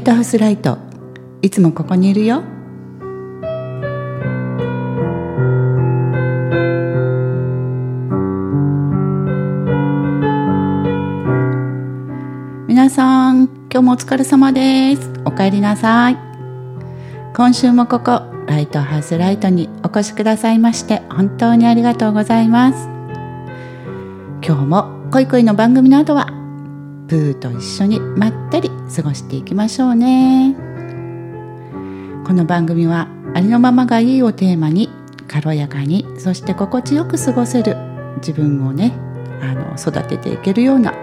イトハウスライト、いつもここにいるよ。皆さん、今日もお疲れ様です。お帰りなさい。今週もここライトハウスライトにお越しくださいまして本当にありがとうございます。今日も恋恋の番組の後はプーと一緒にまったり過ごしていきましょうね。この番組はありのままがいいをテーマに軽やかに、そして心地よく過ごせる自分をね、育てていけるような、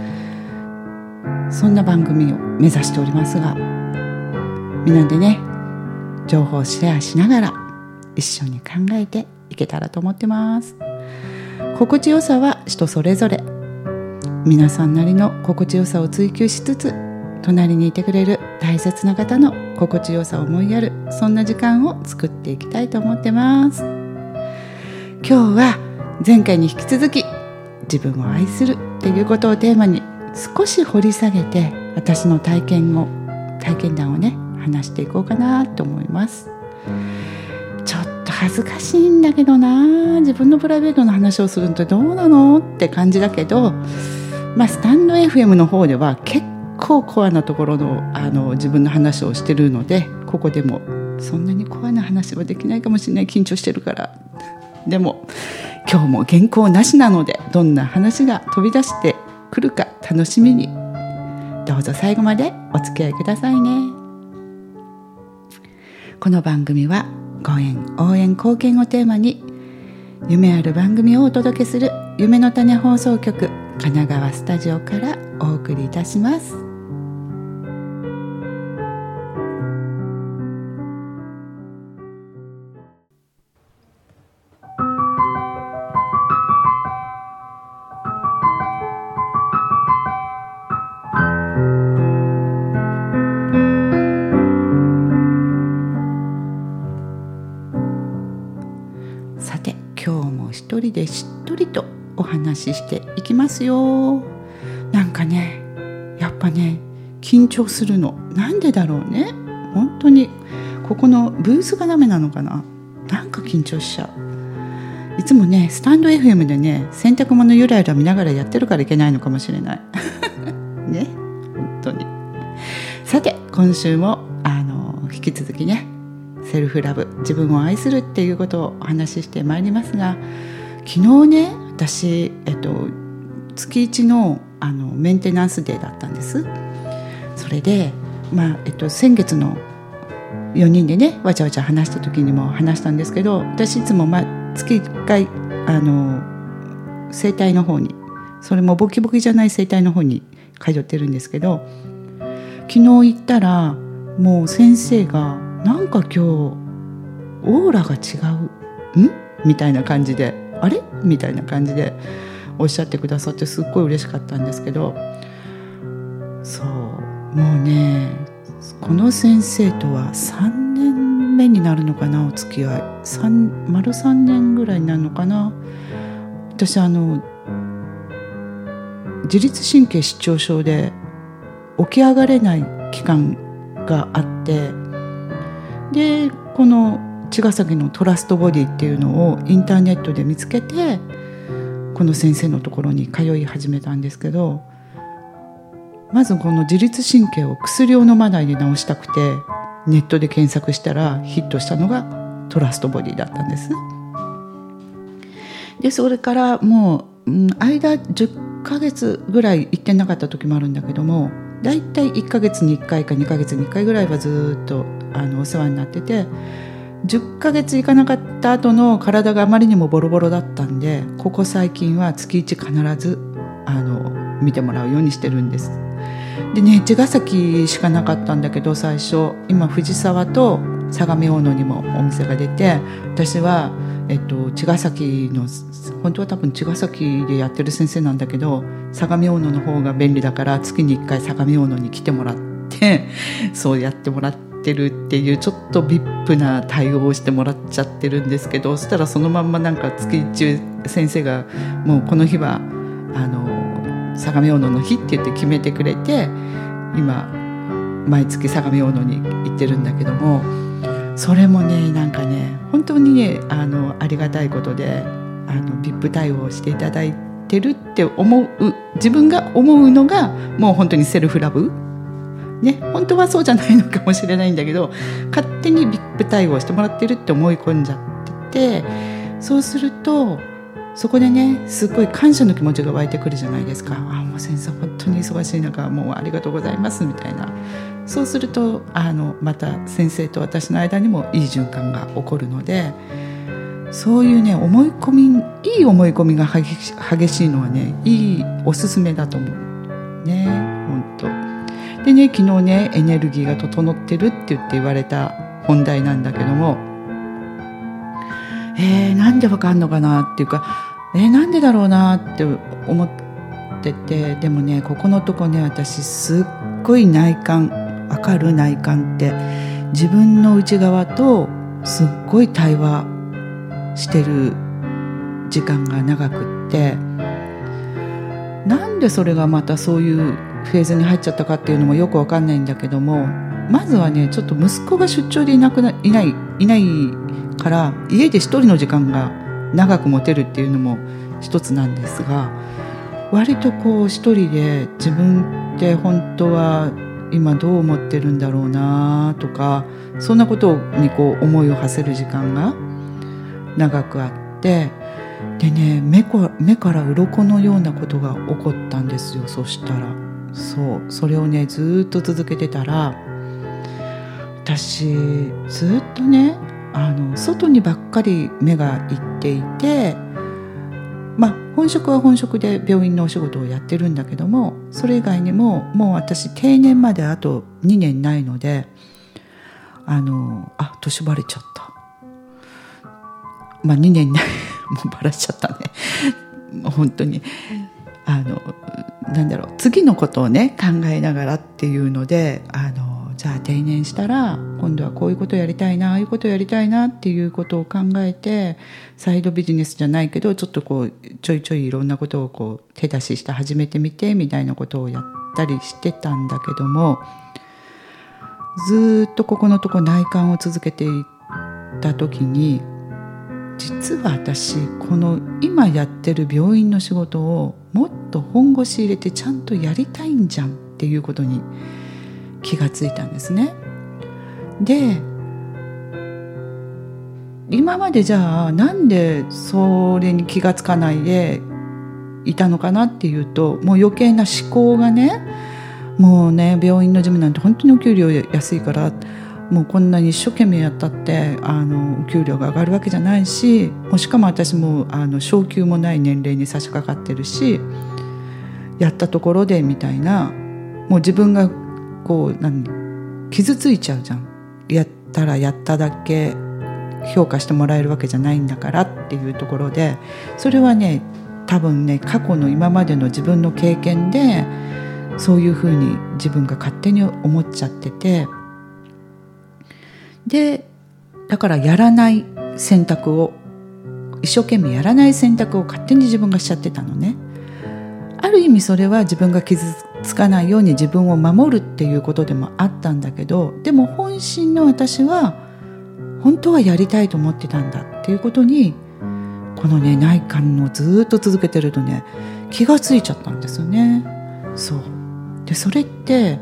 そんな番組を目指しておりますが、みんなでね、情報をシェアしながら一緒に考えていけたらと思ってます。心地よさは人それぞれ、皆さんなりの心地よさを追求しつつ、隣にいてくれる大切な方の心地よさを思いやる、そんな時間を作っていきたいと思ってます。今日は前回に引き続き自分を愛するっていうことをテーマに少し掘り下げて、私の体験談をね話していこうかなと思います。ちょっと恥ずかしいんだけどな、自分のプライベートの話をするのってどうなのって感じだけど、スタンド FM の方では結構コアなところの、自分の話をしてるので、ここでもそんなにコアな話はできないかもしれない、緊張してるから。でも今日も原稿なしなので、どんな話が飛び出してくるか楽しみに、どうぞ最後までお付き合いくださいね。この番組はご縁、応援、貢献をテーマに夢ある番組をお届けする夢の種放送局神奈川スタジオからお送りいたします。さて、今日も一人でしっとりとお話ししていきますよ。なんかね、やっぱね、緊張するの。なんでだろうね。本当にここのブースがダメなのかな。なんか緊張しちゃう。いつもね、スタンド FM でね、洗濯物ゆらゆら見ながらやってるからいけないのかもしれないね、本当に。さて、今週も引き続きね、セルフラブ、自分を愛するっていうことをお話ししてまいりますが、昨日ね、私、月1の、メンテナンスデーだったんです。それで、先月の4人でね、わちゃわちゃ話した時にも話したんですけど、私いつも、月1回整体の方に、それもボキボキじゃない整体の方に通ってるんですけど、昨日行ったらもう先生がなんか今日オーラが違うみたいな感じで、あれみたいな感じでおっしゃってくださって、すっごい嬉しかったんですけど、そう、もうね、この先生とは3年目になるのかな、お付き合い丸3年ぐらいになるのかな。私自律神経失調症で起き上がれない期間があって、でこの茅ヶ崎のトラストボディっていうのをインターネットで見つけて、この先生のところに通い始めたんですけど、まずこの自律神経を薬を飲まないで治したくてネットで検索したらヒットしたのがトラストボディだったんです。でそれからもう、間10ヶ月ぐらい行ってなかった時もあるんだけども、だいたい1ヶ月に1回か2ヶ月に1回ぐらいはずっとお世話になってて、10ヶ月行かなかった後の体があまりにもボロボロだったんで、ここ最近は月1必ず見てもらうようにしてるんです。でね、茅ヶ崎しかなかったんだけど、最初今藤沢と相模大野にもお店が出て、私は茅ヶ崎の、本当は多分茅ヶ崎でやってる先生なんだけど、相模大野の方が便利だから月に1回相模大野に来てもらってそうやってもらってるっていう、ちょっとビップな対応をしてもらっちゃってるんですけど、そしたらそのまんまなんか月中先生がもうこの日は相模大野の日って言って決めてくれて、今毎月相模大野に行ってるんだけども、それもねなんかね本当にねありがたいことでVIP 対応していただいてるって思う自分が思うのがもう本当にセルフラブね、本当はそうじゃないのかもしれないんだけど、勝手にVIP対応してもらってるって思い込んじゃってて、そうするとそこでねすごい感謝の気持ちが湧いてくるじゃないですか。もう先生本当に忙しい中もうありがとうございますみたいな。そうするとまた先生と私の間にもいい循環が起こるので、そういうねいい思い込みが激しいのはねいいおすすめだと思うね、本当でね。昨日ねエネルギーが整ってるって言われた本題なんだけども、なんでわかんのかなっていうか、なんでだろうなって思ってて、でもねここのとこね私すっごい内観、わかる？内観って自分の内側とすっごい対話してる時間が長くって、なんでそれがまたそういうフェーズに入っちゃったかっていうのもよくわかんないんだけども、まずはねちょっと息子が出張でいないから家で一人の時間が長く持てるっていうのも一つなんですが、割とこう一人で自分って本当は今どう思ってるんだろうなとか、そんなことにこう思いを馳せる時間が長くあって、でね目から鱗のようなことが起こったんですよ。そしたらそれをねずっと続けてたら、私ずっとね外にばっかり目がいっていて、本職は本職で病院のお仕事をやってるんだけども、それ以外にももう私定年まであと2年ないので年バレちゃった。2年ないもうバラしちゃったね本当に次のことをね考えながらっていうのでじゃあ定年したら今度はこういうことやりたいな、ああいうことやりたいなっていうことを考えて、サイドビジネスじゃないけどちょっとこうちょいちょいいろんなことをこう手出しして始めてみてみたいなことをやったりしてたんだけども、ずっとここのとこ内観を続けていった時に、実は私この今やってる病院の仕事をもっと本腰入れてちゃんとやりたいんじゃんっていうことに気がついたんですね。で今までじゃあなんでそれに気がつかないでいたのかなっていうと、もう余計な思考がね、もうね病院の事務なんて本当にお給料安いから、もうこんなに一生懸命やったってお給料が上がるわけじゃないし、もうしかも私も昇給もない年齢に差し掛かってるし、やったところでみたいな、もう自分がこう傷ついちゃうじゃん。やったらやっただけ評価してもらえるわけじゃないんだからっていうところで、それはね多分ね過去の今までの自分の経験でそういうふうに自分が勝手に思っちゃってて、でだからやらない選択を、一生懸命やらない選択を勝手に自分がしちゃってたのね。ある意味それは自分が傷つかないように自分を守るっていうことでもあったんだけど、でも本心の私は本当はやりたいと思ってたんだっていうことに、このね内観をずっと続けてるとね気がついちゃったんですよね。そうで、それって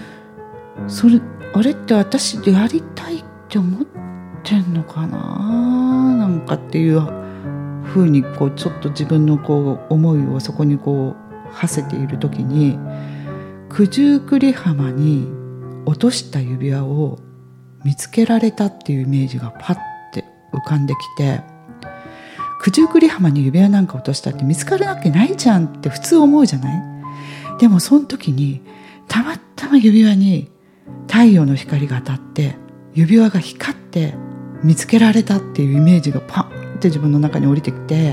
あれって私やりたいって思ってんのかな、なんかっていうふうにこうちょっと自分のこう思いをそこにこう馳せている時に、九十九里浜に落とした指輪を見つけられたっていうイメージがパッて浮かんできて、九十九里浜に指輪なんか落としたって見つかるわけないじゃんって普通思うじゃない。でもその時にたまたま指輪に太陽の光が当たって指輪が光って見つけられたっていうイメージがパンって自分の中に降りてきて、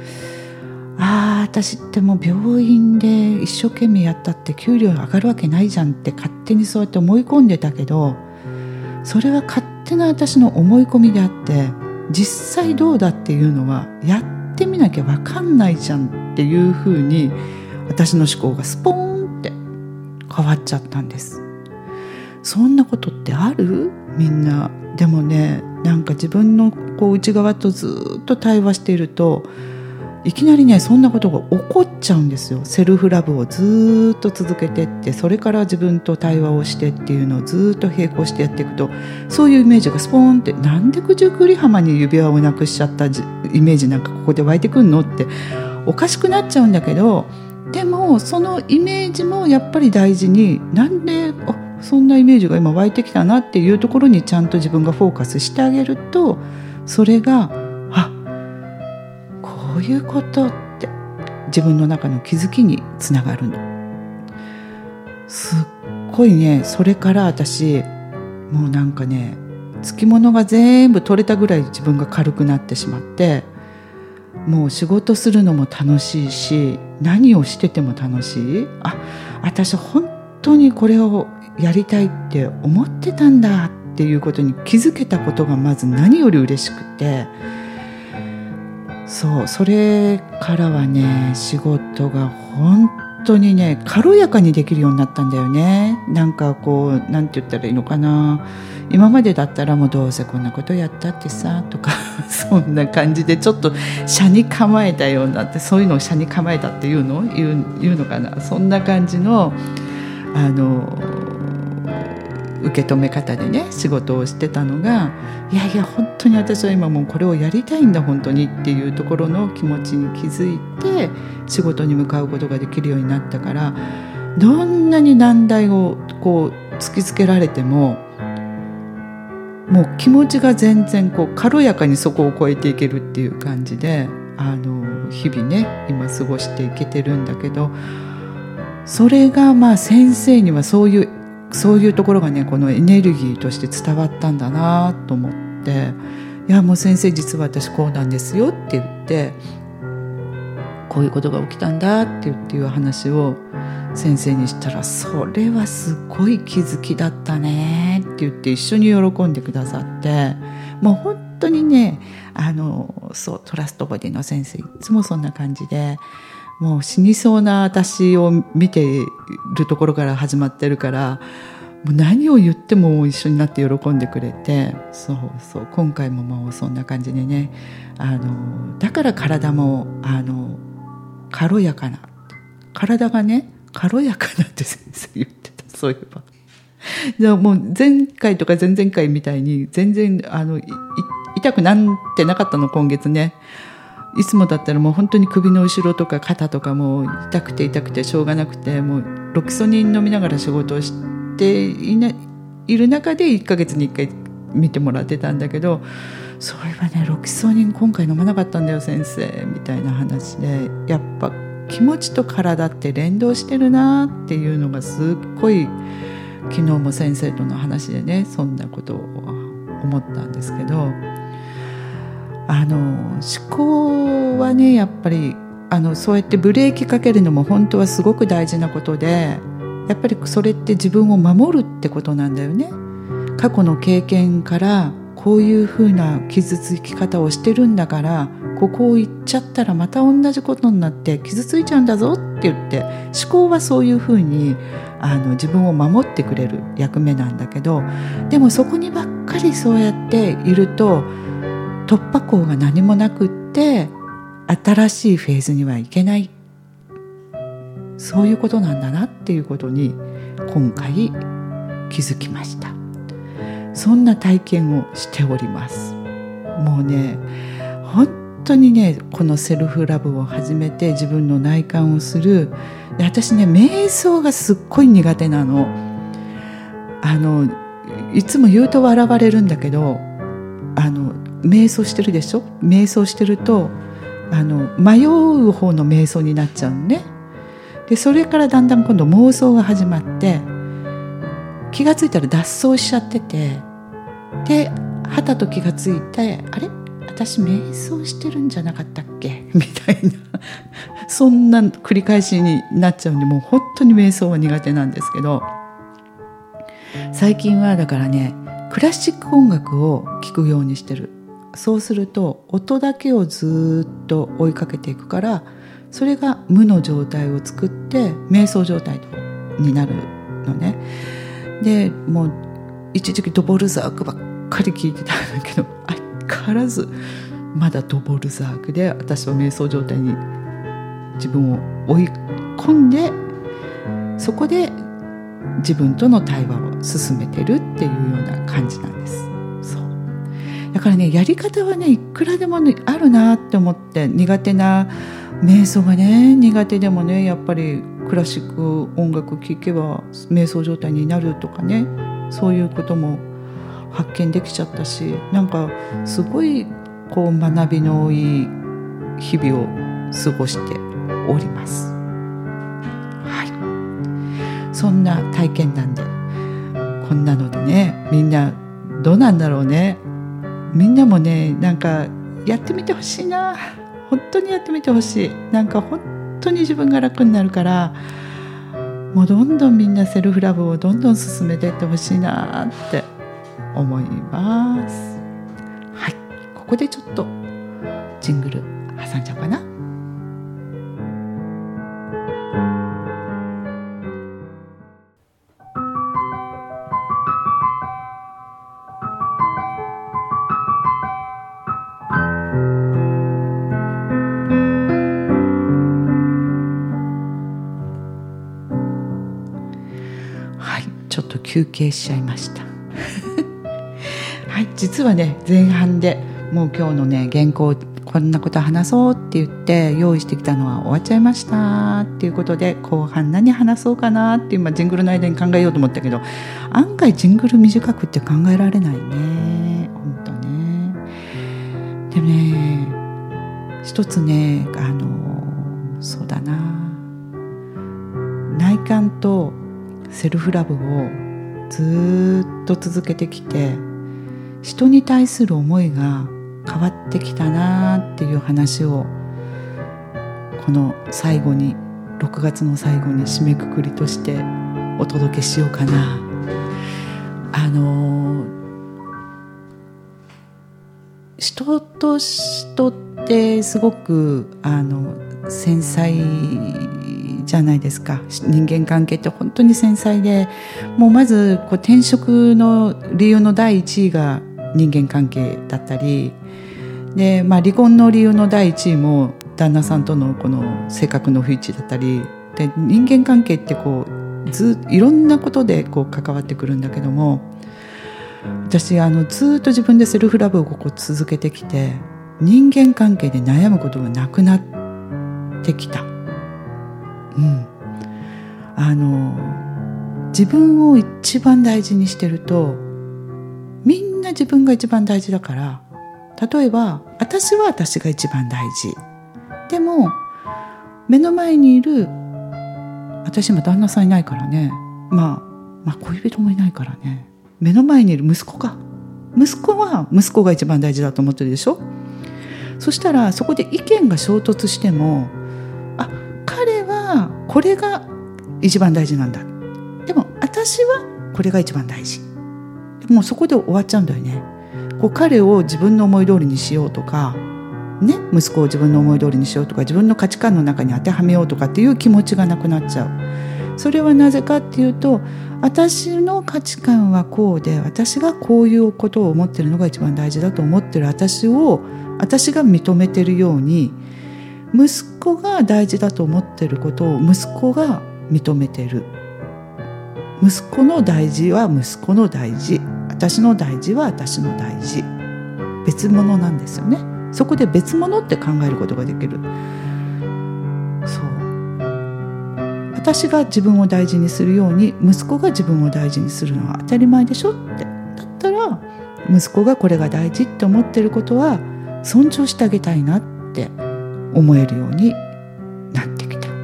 私ってもう病院で一生懸命やったって給料上がるわけないじゃんって勝手にそうやって思い込んでたけど、それは勝手な私の思い込みであって、実際どうだっていうのはやってみなきゃ分かんないじゃんっていうふうに私の思考がスポーンって変わっちゃったんです。 そんなことってある？みんな。でもね、なんか自分の内側とずっと対話していると、いきなりねそんなことが起こっちゃうんですよ。セルフラブをずっと続けてって、それから自分と対話をしてっていうのをずっと並行してやっていくと、そういうイメージがスポーンって、なんで九十九里浜に指輪をなくしちゃったイメージなんかここで湧いてくんのっておかしくなっちゃうんだけど、でもそのイメージもやっぱり大事に、なんでそんなイメージが今湧いてきたなっていうところにちゃんと自分がフォーカスしてあげると、それがこういうことって自分の中の気づきにつながるの。すっごいね、それから私もうなんかね、つきものが全部取れたぐらい自分が軽くなってしまって、もう仕事するのも楽しいし、何をしてても楽しい。私本当にこれをやりたいって思ってたんだっていうことに気づけたことがまず何より嬉しくて、それからはね、仕事が本当にね軽やかにできるようになったんだよね。なんかなんて言ったらいいのかな、今までだったらもうどうせこんなことやったってさとかそんな感じでちょっと車に構えたようになって、そういうのを車に構えたっていうのかな、そんな感じの受け止め方でね仕事をしてたのが、いや本当に私は今もうこれをやりたいんだ本当にっていうところの気持ちに気づいて仕事に向かうことができるようになったから、どんなに難題を突きつけられてももう気持ちが全然軽やかにそこを越えていけるっていう感じで日々ね今過ごしていけてるんだけど、それが先生にはそういうところがねこのエネルギーとして伝わったんだなと思って、いやもう先生実は私こうなんですよって言って、こういうことが起きたんだっていう話を先生にしたら、それはすごい気づきだったねって言って一緒に喜んでくださって、もう本当にねトラストボディの先生いつもそんな感じで、もう死にそうな私を見ているところから始まってるから、もう何を言っても一緒になって喜んでくれて、そう今回ももうそんな感じでね、だから体も軽やかな、体がね軽やかなって先生言ってた。そういえばじゃあもう前回とか前々回みたいに全然痛くなってなかったの今月ね。いつもだったらもう本当に首の後ろとか肩とかもう痛くてしょうがなくて、もうロキソニン飲みながら仕事をしている中で1ヶ月に1回見てもらってたんだけど、そういえばねロキソニン今回飲まなかったんだよ先生みたいな話で、やっぱ気持ちと体って連動してるなっていうのがすっごい昨日も先生との話でねそんなことを思ったんですけど、思考はねやっぱりそうやってブレーキかけるのも本当はすごく大事なことで、やっぱりそれって自分を守るってことなんだよね。過去の経験からこういうふうな傷つき方をしてるんだから、ここを言っちゃったらまた同じことになって傷ついちゃうんだぞって言って、思考はそういうふうに自分を守ってくれる役目なんだけど、でもそこにばっかりそうやっていると突破口が何もなくって新しいフェーズにはいけない、そういうことなんだなっていうことに今回気づきました。そんな体験をしております。もうね本当にねこのセルフラブを始めて自分の内観をする。で私ね瞑想がすっごい苦手なの。いつも言うと笑われるんだけど瞑想してるでしょ。瞑想してると迷う方の瞑想になっちゃうのね。でそれからだんだん今度妄想が始まって、気がついたら脱走しちゃってて、ではたと気がついて、あれ私瞑想してるんじゃなかったっけみたいなそんな繰り返しになっちゃうんで、もう本当に瞑想は苦手なんですけど、最近はだからねクラシック音楽を聴くようにしてる。そうすると音だけをずっと追いかけていくから、それが無の状態を作って瞑想状態になるのね。 でもう一時期ドボルザークばっかり聞いてたんだけど、相変わらずまだドボルザークで私は瞑想状態に自分を追い込んで、そこで自分との対話を進めてるっていうような感じなんです。そうだからね、やり方はねいくらでも、ね、あるなって思って、苦手な瞑想がね苦手でもね、やっぱりクラシック音楽聴けば瞑想状態になるとかね、そういうことも発見できちゃったし、なんかすごいこう学びのいい日々を過ごしております。はい、そんな体験談でこんなのでね、みんなどうなんだろうね。みんなもねなんかやってみてほしいな。本当にやってみてほしい。なんか本当に自分が楽になるから、もうどんどんみんなセルフラブをどんどん進めていってほしいなって思います。はい、ここでちょっとジングル挟んじゃおうかな。ちょっと休憩しちゃいましたはい、実はね前半でもう今日のね原稿、こんなこと話そうって言って用意してきたのは終わっちゃいましたっていうことで、後半何話そうかなって今ジングルの間に考えようと思ったけど、案外ジングル短くって考えられないね、本当ね。でもね一つねそうだな、内観とセルフラブをずっと続けてきて、人に対する思いが変わってきたなっていう話をこの最後に、6月の最後に締めくくりとしてお届けしようかな。人と人ってすごく繊細じゃないですか。人間関係って本当に繊細で、もうまずこう転職の理由の第一位が人間関係だったりで、離婚の理由の第一位も旦那さんとのこの性格の不一致だったりで、人間関係ってこういろんなことでこう関わってくるんだけども、私ずっと自分でセルフラブをこう続けてきて、人間関係で悩むことがなくなってきた。自分を一番大事にしてると、みんな自分が一番大事だから、例えば私は私が一番大事でも、目の前にいる私今旦那さんいないからね、恋人もいないからね、目の前にいる息子は息子が一番大事だと思ってるでしょ。そしたらそこで意見が衝突しても、彼はこれが一番大事なんだ、でも私はこれが一番大事、もうそこで終わっちゃうんだよね。こう彼を自分の思い通りにしようとかね、息子を自分の思い通りにしようとか、自分の価値観の中に当てはめようとかっていう気持ちがなくなっちゃう。それはなぜかっていうと、私の価値観はこうで、私がこういうことを思ってるのが一番大事だと思ってる私が認めてるように、息子が大事だと思ってることを息子が認めてる。息子の大事は息子の大事、私の大事は私の大事、別物なんですよね。そこで別物って考えることができる。そう、私が自分を大事にするように息子が自分を大事にするのは当たり前でしょって。だったら息子がこれが大事って思ってることは尊重してあげたいなって思えるようになってきた。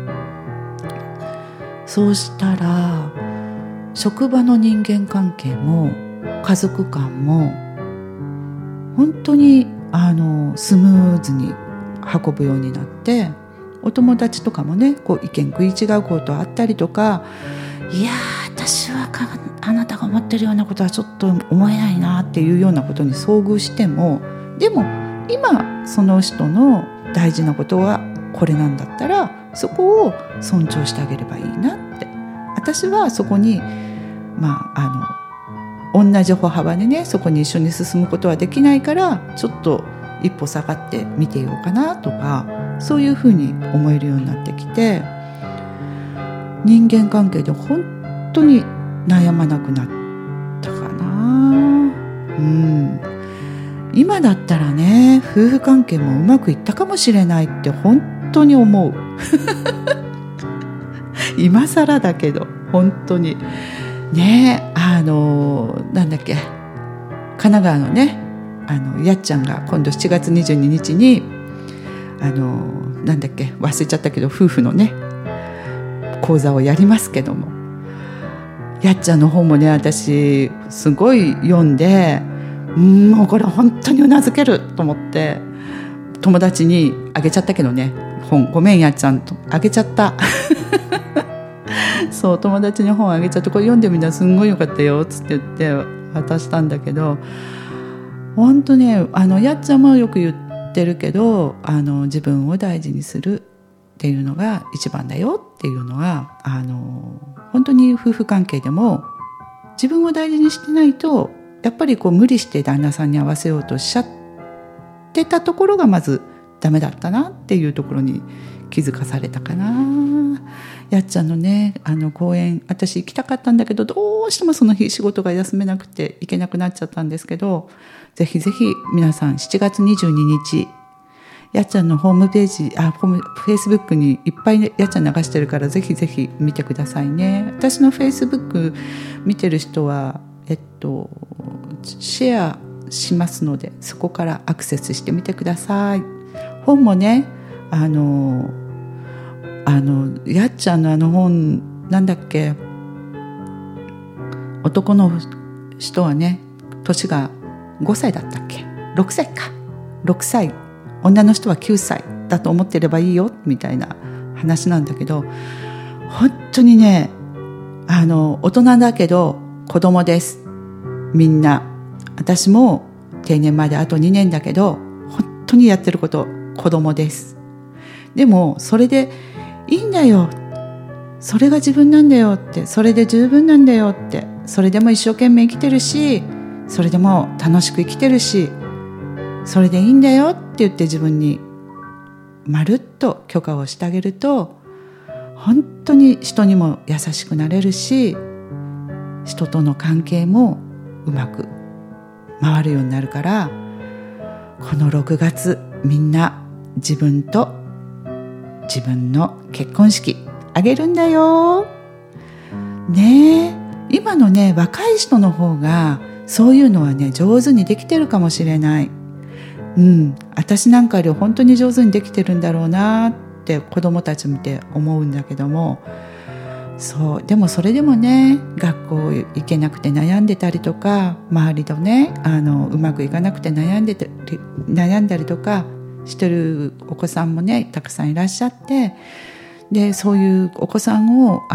そうしたら職場の人間関係も家族間も本当にスムーズに運ぶようになって、お友達とかもね、こう意見食い違うことあったりとか、いや私はあなたが思ってるようなことはちょっと思えないなっていうようなことに遭遇しても、でも今その人の大事なことはこれなんだったら、そこを尊重してあげればいいなって。私はそこに同じ歩幅でねそこに一緒に進むことはできないからちょっと一歩下がって見てようかなとか、そういうふうに思えるようになってきて、人間関係で本当に悩まなくなったかな。今だったらね夫婦関係もうまくいったかもしれないって本当に思う今更だけど本当にね。なんだっけ、神奈川のねやっちゃんが今度7月22日になんだっけ忘れちゃったけど夫婦のね講座をやりますけども、やっちゃんの本もね私すごい読んで、もうこれ本当にうなずけると思って友達にあげちゃったけどね、本ごめんやっちゃんとあげちゃったそう友達に本あげちゃって、これ読んでみたらすんごいよかったよつって言って渡したんだけど、本当ねやっちゃんもよく言ってるけど自分を大事にするっていうのが一番だよっていうのは本当に夫婦関係でも自分を大事にしてないとやっぱり無理して旦那さんに合わせようとしちゃってたところがまずダメだったなっていうところに気づかされたかな。やっちゃんのね講演私行きたかったんだけどどうしてもその日仕事が休めなくて行けなくなっちゃったんですけど、ぜひぜひ皆さん7月22日やっちゃんのホームページフェイスブックにいっぱい、ね、やっちゃん流してるからぜひぜひ見てくださいね。私のフェイスブック見てる人はシェアしますのでそこからアクセスしてみてください。本もねやっちゃんの本なんだっけ、男の人はね年が5歳だったっけ6歳か6歳、女の人は9歳だと思ってればいいよみたいな話なんだけど、本当にね大人だけど子供です。みんな私も定年まであと2年だけど本当にやってること子供です。でもそれでいいんだよ、それが自分なんだよって、それで十分なんだよって、それでも一生懸命生きてるしそれでも楽しく生きてるしそれでいいんだよって言って自分にまるっと許可をしてあげると本当に人にも優しくなれるし人との関係もうまく回るようになるから、この6月みんな自分と自分の結婚式あげるんだよね。今のね若い人の方がそういうのはね上手にできてるかもしれない。私なんかより本当に上手にできてるんだろうなって子供たち見て思うんだけども、でもそれでもね学校行けなくて悩んでたりとか周りとねうまくいかなくて悩んだりとかしてるお子さんもねたくさんいらっしゃって、でそういうお子さんを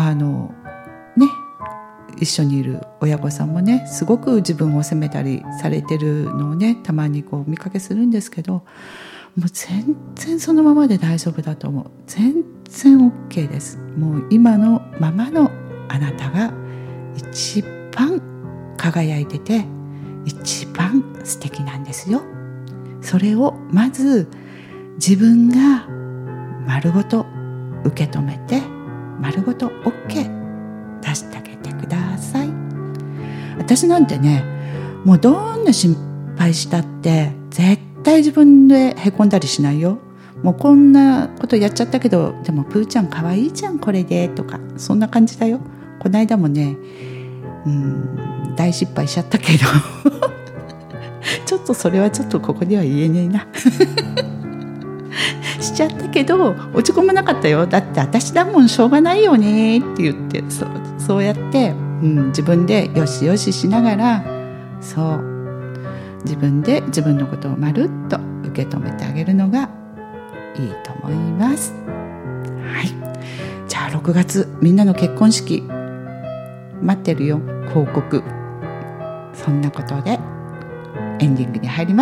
一緒にいる親御さんもねすごく自分を責めたりされてるのをねたまに見かけするんですけど、もう全然そのままで大丈夫だと思う。全然 OK です。もう今のままのあなたが一番輝いてて一番素敵なんですよ。それをまず自分が丸ごと受け止めて丸ごと OK 出してあげてください。私なんてねもうどんな心配したって絶対自分でへこんだりしないよ。もうこんなことやっちゃったけどでもプーちゃんかわいいじゃんこれでとかそんな感じだよ。この間もね大失敗しちゃったけどちょっとそれはちょっとここでは言えねえなしちゃったけど落ち込まなかったよ。だって私だもんしょうがないよねって言ってそうやって、自分でよしよししながら自分で自分のことをまるっと受け止めてあげるのがいいと思います。はい、じゃあ6月みんなの結婚式待ってるよ。報告。そんなことでエンディングに入ります。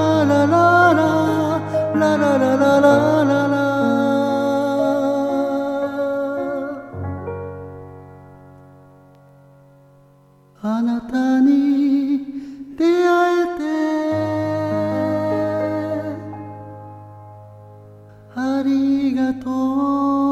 ララララララララララあなたに出会えてありがとう